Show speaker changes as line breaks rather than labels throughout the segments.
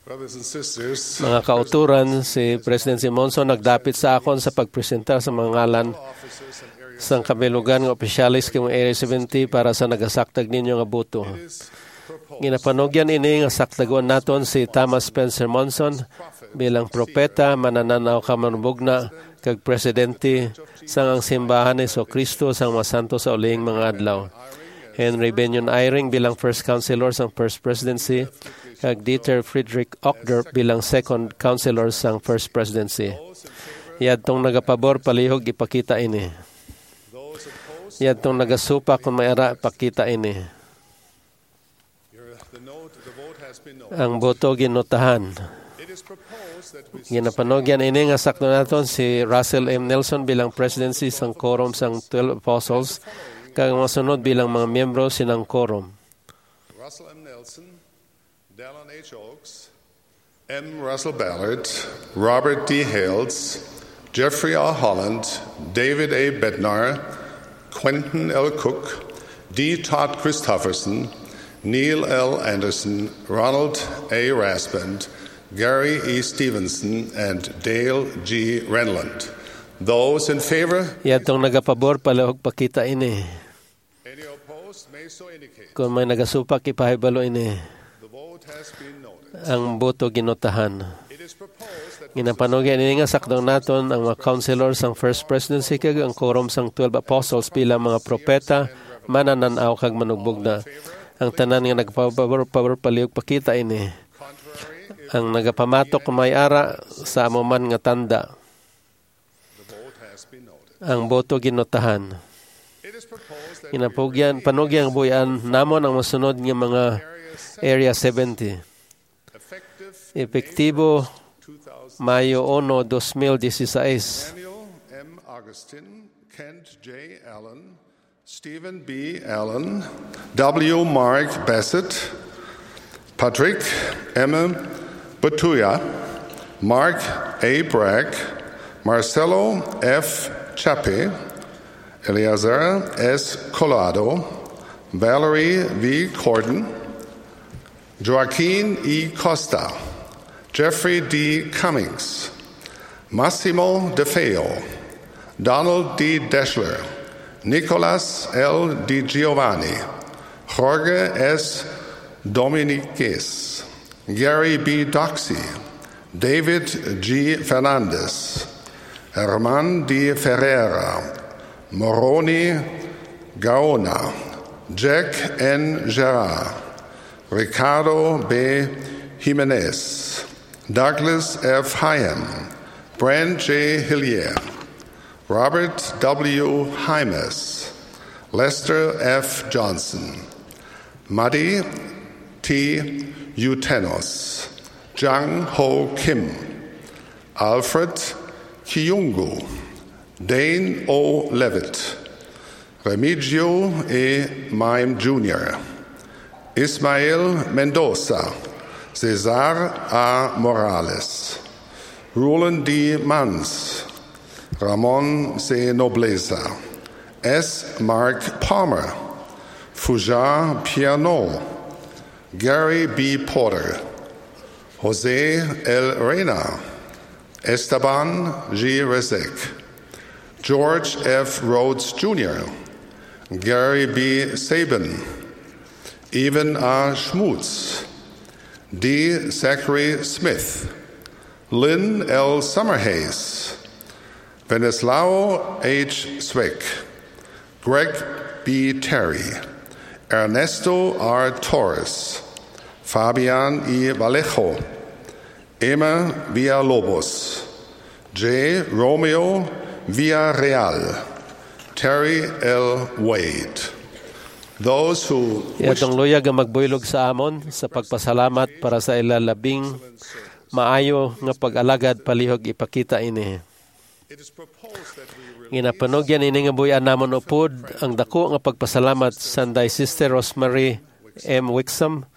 Mga kauturan, si President Simonson nagdapit sa akon sa pagpresenta sa mga ngalan sa kabilugan ng opisyalis kung Area 70 para sa nagasaktag ninyo nga buto. Ginapanugyan ini nga saktaguan naton si Thomas Spencer Monson bilang propeta, manananaw kamanubugna kag presidente sang ang simbahan ni Kristo sang masanto sa uling mga adlaw. Henry Benyon Eyring bilang First Counselor sang First Presidency, kag Dieter Friedrich Ockdorf bilang Second Counselor sang First Presidency. Yadtong nagapabor palihog ipakita ini. Yadtong nagasupa kung mayara pakita ini. Ang boto ginotahan. Ginapanogyan ini nga sakto naton si Russell M. Nelson bilang Presidency sang Quorum sang 12 Apostles, kag masunod bilang mga miyembro sinang Quorum.
Russell M. Nelson, Dallin H. Oaks, M. Russell Ballard, Robert D. Hales, Jeffrey R. Holland, David A. Bednar, Quentin L. Cook, D. Todd Christofferson, Neil L. Anderson, Ronald A. Raspand, Gary E. Stevenson, and Dale G. Renland. Those in favor?
Yadtong nagapabor palihog pakita ini.
Any opposed may so indicate.
Kung may nagasupak ipahibalo ini.
The vote has been noted.
Ang boto ginotahan.
It is proposed that
Ginapanugyan ini nga sakdong naton ang mga councilors sang First Presidency kag ang Quorum sang 12 Apostles bilang mga propeta, manananaw kag manugbugna. Ang tanan nga nagpabor palihog pakita ini. Ang nagapamatok may ara sa amuman nga tanda. Ang boto ginotahan. Panugyang buyan namon ang masunod nga mga Area 70. Epektibo Mayo 1, 2016.
Daniel M. Augustin, Kent J. Allen, Stephen B. Allen, W. Mark Bassett, Patrick M. Batuya, Mark A. Bragg, Marcelo F. Chape, Eleazar S. Colado, Valerie V. Corden, Joaquin E. Costa, Jeffrey D. Cummings, Massimo De Feo, Donald D. Deschler, Nicolas L. Di Giovanni, Jorge S. Dominiquez, Gary B. Doxey, David G. Fernandez, Herman D. Ferreira, Moroni Gaona, Jack N. Gerard, Ricardo B. Jimenez, Douglas F. Hyam, Brand J. Hillier, Robert W. Hymes, Lester F. Johnson, Muddy T. Utenos, Jang Ho Kim, Alfred Kiyungu, Dane O. Levitt, Remigio E. Mime Jr., Ismael Mendoza, Cesar A. Morales, Roland D. Mans, Ramon C. Nobleza, S. Mark Palmer, Fujar Piano, Gary B. Porter, Jose L. Reyna, Esteban G. Rezek, George F. Rhodes Jr., Gary B. Sabin, Evan R. Schmutz, D. Zachary Smith, Lynn L. Summerhays, Venislao H. Zwick, Greg B. Terry, Ernesto R. Torres, Fabian E. Vallejo, Emma Villalobos, J. Romeo Villarreal, Terry L. Wade. Those who wish
Yatong luyag ang magbuylog sa amon sa pagpasalamat para sa ilalabing maayo nga pag-alagad palihog ipakita ini.
it is proposed that we
Ginapanugyan ini nga buyan namon upod ang dako nga pagpasalamat sanday Sister Rosemary M. Wixom,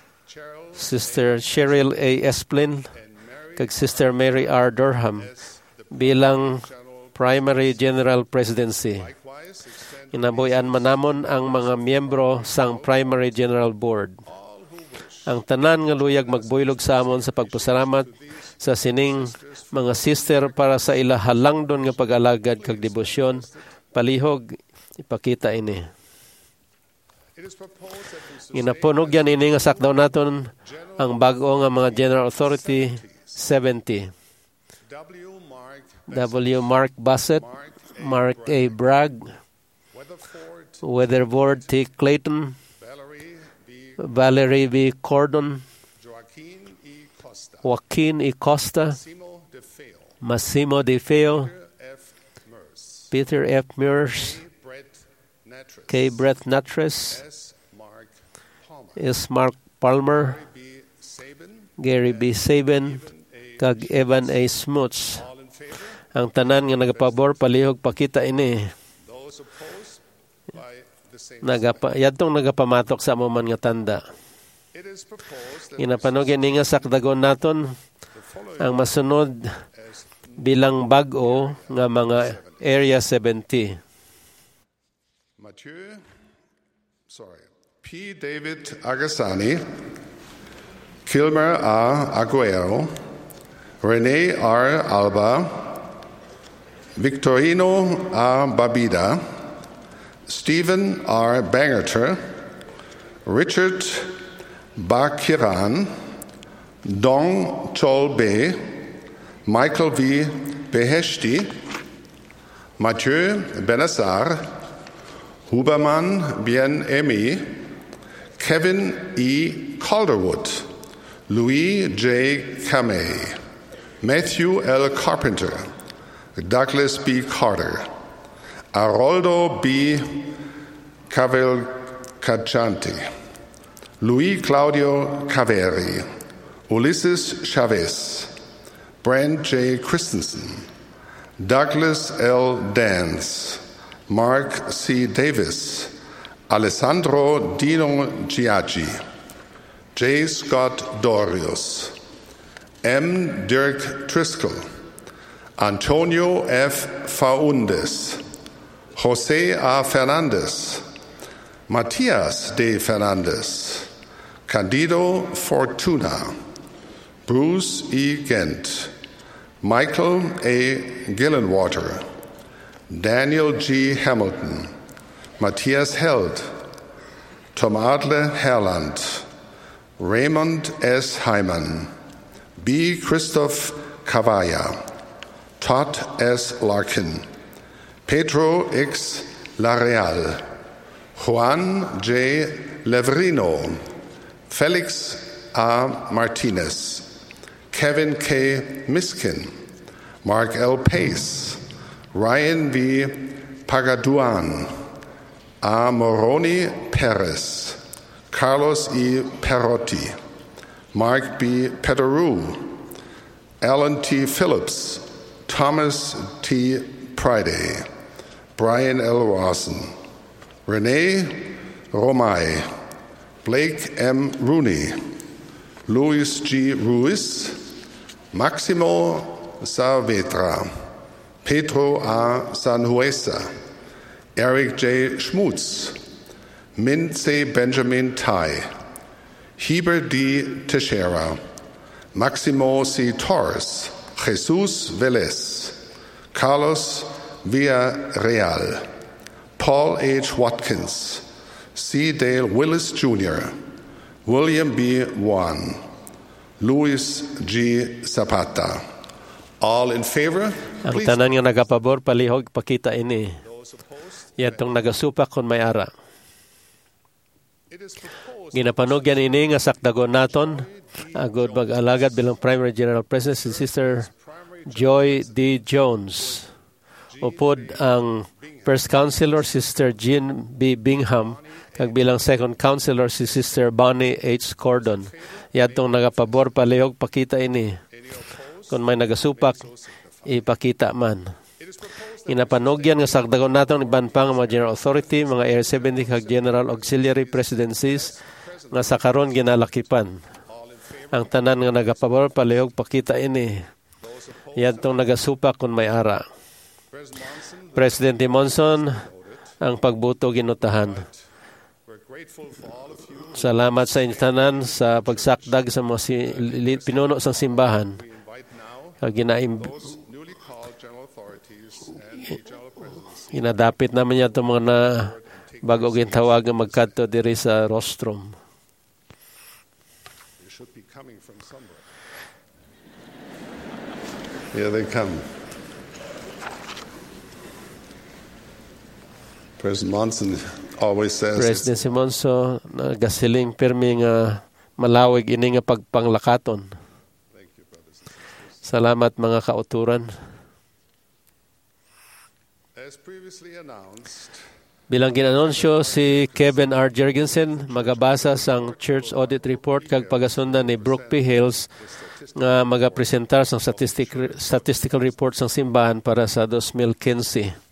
Sister Cheryl A. Esplin, kag Sister Mary R. Durham bilang Primary General Presidency. Inabuyan manamon ang mga miyembro sang Primary General Board. Ang tanan nga luyag magbuylog sa amon sa pagpasalamat sa sining mga sister para sa ila halangdon nga pag-alagad kag debosyon. Palihog, ipakita ini. Ginapunog yan ini nga sakdaw naton ang bago nga mga General Authority 70. W. Mark Bassett, Mark A. Bragg, Weatherford T. Clayton, Valerie B. Cordon, Joaquin E. Costa, Massimo De Feo, Peter F. Mears, K. Brett Natres, S. Mark Palmer, Gary B. Sabin, kag Evan A. Smuts. Ang tanan nga nagapabor palihog pakita ini. Yadtong nagapamatok sa amuman nga tanda. Ginapanogin ni nga sakdagon naton ang masunod bilang bag-o nga mga Area 70.
P. David Agassani, Kilmer A. Aguero, Rene R. Alba, Victorino A. Babida, Stephen R. Bangerter, Richard Bakiran, Dong Chol Be, Michael V. Beheshti, Mathieu Benassar, Huberman Bien Emi, Kevin E. Calderwood, Louis J. Kamei, Matthew L. Carpenter, Douglas B. Carter, Aroldo B. Cavalcanti, Luis Claudio Caveri, Ulysses Chavez, Brent J. Christensen, Douglas L. Dance, Mark C. Davis, Alessandro Dino Giaggi, J. Scott Dorius, M. Dirk Driscoll, Antonio F. Faundes, Jose A. Fernandez, Matias D. Fernandez, Candido Fortuna, Bruce E. Gent, Michael A. Gillenwater, Daniel G. Hamilton, Matthias Held, Tom Adler Herland, Raymond S. Hyman, B. Christoph Cavalla, Todd S. Larkin, Pedro X. Lareal, Juan J. Leverino, Felix A. Martinez, Kevin K. Miskin, Mark L. Pace, Ryan V. Pagaduan, A. Moroni Perez, Carlos E. Perotti, Mark B. Pederou, Alan T. Phillips, Thomas T. Priday, Brian L. Rawson, Renee Romay, Blake M. Rooney, Luis G. Ruiz, Maximo Saavedra, Pedro A. Sanhuesa, Eric J. Schmutz, Min C. Benjamin Tai, Heber D. Teixeira, Maximo C. Torres, Jesus Velez, Carlos Villarreal, Paul H. Watkins, C. Dale Willis Jr., William B. Wan, Luis G. Zapata. All in favor?
Ang tanan nga nagapabor palihog pakita ini. Yatong nagasupak kon may ara. Ginapanogyan ini nga sakdagon naton agod mag-alagad bilang Primary General President si Sister Joy D. Jones. Upod ang First Counselor Sister Jean B. Bingham kag bilang Second Counselor si Sister Bonnie H. Cordon. Yatong nagapabor palihog pakita ini. Kung may nagasupak, ipakita man. Inapanogyan nga sakdagon naton iban pang mga General Authority, mga Air 70 kag General Auxiliary Presidencies nga sa karon ginalakipan. Ang tanan nga nagapabor palihog pakita ini. Yadtong nagasupak kun may ara. Presidente Monson ang pagbuto ginutahan.
Grateful for all of you.
Salamat sa inyong tanan sa pagsakdag sa mga pinuno sa simbahan.
We invite now
Those
newly called general authorities and the general presidency
Inadapit naman niya itong mga na bago gintawag nga magkadto diri sa rostrum.
they should be coming from somewhere. Here they come. President Monson always says
President Simonso, nagasiling pirmi nga malawig ini nga pagpanglakaton.
Thank you, brothers and sisters.
Salamat mga kauturan.
As previously announced,
Bilang ginanunsyo si Kevin R. Jergensen, magabasa sang Church Audit Report kag pagasundan ni Brooke P. Hales nga magapresentar sang statistical report sang simbahan para sa 2015.